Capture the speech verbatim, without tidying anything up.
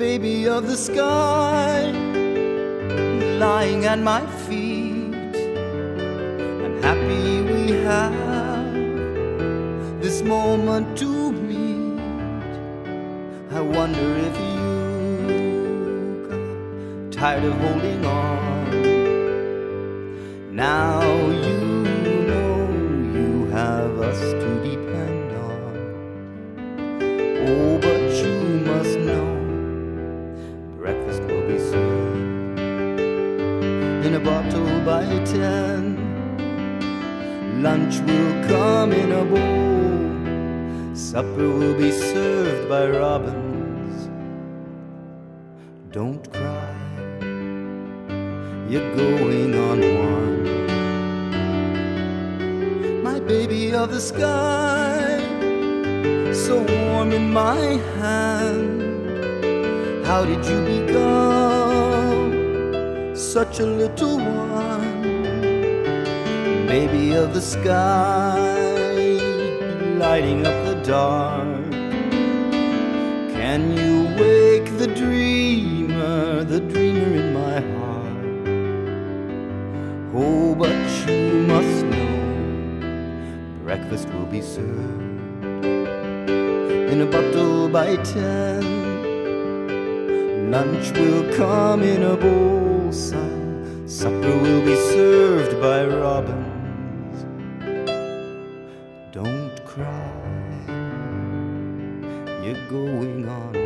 baby of the sky, lying at my feet. I'm happy we have this moment to meet. I wonder if you got tired of holding on. Now you know you have us to depend on. Oh, but you must know breakfast will be served in a bottle by ten. Lunch will come in a bowl. Supper will be served by robins. Don't cry, you're going on one. My baby of the sky, so warm in my hand. How did you become such a little one? Baby of the sky, lighting up the dark. Can you wake the dreamer, the dreamer in my heart? Oh, but you must know breakfast will be served in a bottle by ten. Lunch will come in a bowl, son. Supper will be served by robins. Don't cry, you're going on.